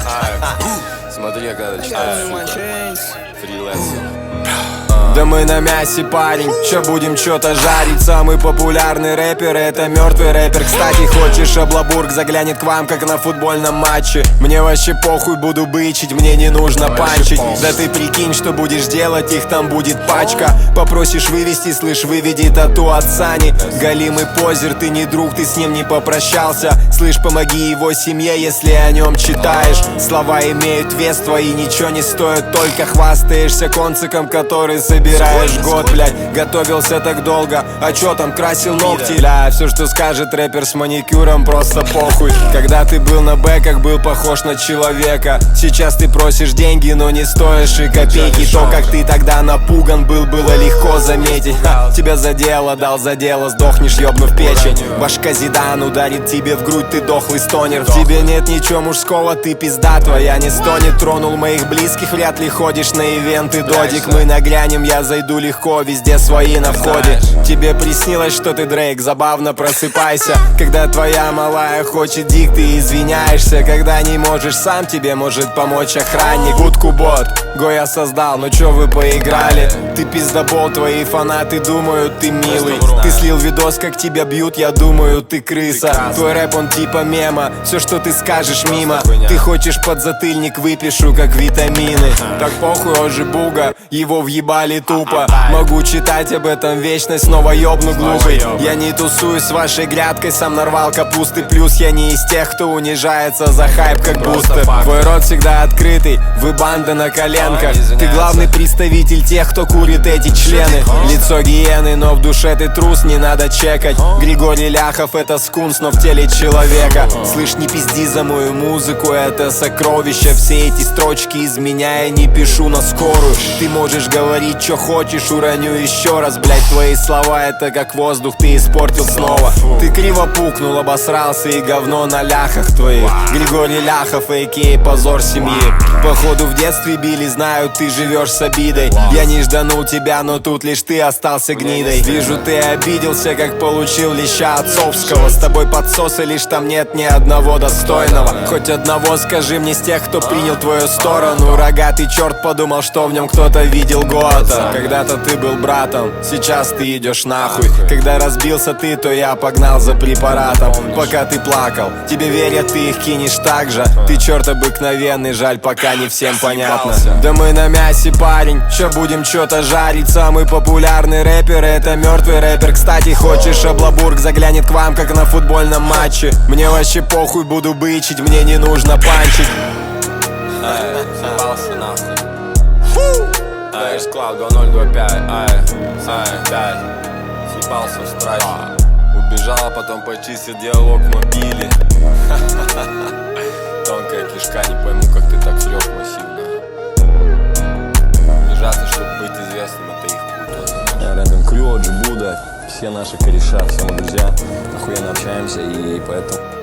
Смотри, я когда читаю, фрилансер. Да мы на мясе, парень, чё будем чё-то жарить? Самый популярный рэпер — это мертвый рэпер. Кстати, хочешь, Аблабург заглянет к вам, как на футбольном матче? Мне вообще похуй, буду бычить, мне не нужно панчить. Да ты прикинь, что будешь делать, их там будет пачка. Попросишь вывести, слышь, выведи тату от Сани. Галимый позер, ты не друг, ты с ним не попрощался. Слышь, помоги его семье, если о нем читаешь. Слова имеют вес, твои ничего не стоят, только хвастаешься конциком, который собираешь год, блядь. Готовился так долго, а чё там, красил ногти? Бля, все, что скажет рэпер с маникюром, просто похуй. Когда ты был на бэках, был похож на человека. Сейчас ты просишь деньги, но не стоишь и копейки. То, как ты тогда напуган был, было легко заметить. Тебя задело, дал за дело, сдохнешь, ёбнув печень. Башка Зидан ударит тебе в грудь, ты дохлый стонер. В тебе нет ничего мужского, ты пизда твоя не стонет. Тронул моих близких, вряд ли ходишь на ивенты, додик. Мы наглянем, я зайду легко, везде свои на входе. Тебе приснилось, что ты Дрейк, забавно просыпайся. Когда твоя малая хочет дик, ты извиняешься. Когда не можешь сам, тебе может помочь охранник. Будку бот, го я создал, ну чё вы поиграли? Ты пиздобол, твои фанаты думают, ты милый. Ты слил видос, как тебя бьют, я думаю, ты крыса. Твой рэп, он типа мема, все, что ты скажешь, мимо. Ты хочешь подзатыльник, выпишу, как витамины. Так похуй, он же буга, его въебали тупо. Могу читать об этом вечно, снова ёбну глупый. Я не тусуюсь с вашей грядкой, сам нарвал капусты. Плюс я не из тех, кто унижается за хайп, как бустер. Твой рот всегда открытый, вы банда на коленках. Ты главный представитель тех, кто курит эти члены. Лицо гиены, но в душе ты трус, не надо чекать. Григорий Ляхов — это скунс, но в теле человека. Слышь, не пизди за мою музыку, это сокровище. Все эти строчки из меня я не пишу на скорую. Ты можешь говорить, что хочешь, уроню еще раз. Блять, твои слова — это как воздух, ты испортил снова. Ты криво пукнул, обосрался и говно на ляхах твоих. Григорий Ляхов, а.к.а. позор семьи. Походу в детстве били, знаю, ты живешь с обидой. Я не жданул тебя, но тут лишь ты остался гнидой. Вижу, ты обиделся, как получил леща отцовского. С тобой подсосы, лишь там нет ни одного достойного. Хоть одного скажи мне с тех, кто принял твою сторону. Рогатый черт подумал, что в нем кто-то видел Гота. Когда-то ты был братом, сейчас ты идешь нахуй. Когда разбился ты, то я погнал за препаратом. Пока ты плакал, тебе верят, ты их кинешь так же. Ты черт обыкновенный, жаль, пока не всем понятно. Да мы на мясе, парень, чё будем чё-то жарить? Самый популярный рэпер — это мертвый рэпер. Кстати, хочешь, Аблабург заглянет к вам, как на футбольном матче? Мне вообще похуй, буду бычить, мне не нужно панчить. Съебался нахуй. Склад 2025, съебался в страхе. Убежал, потом почистил диалог в мобиле. Тонкая кишка, не пойму, как ты так врешь массивно. Унижаться, чтобы быть известным, это их путь. Рядом Крю, Джибуда, все наши кореша, все мы друзья, охуенно общаемся, и поэтому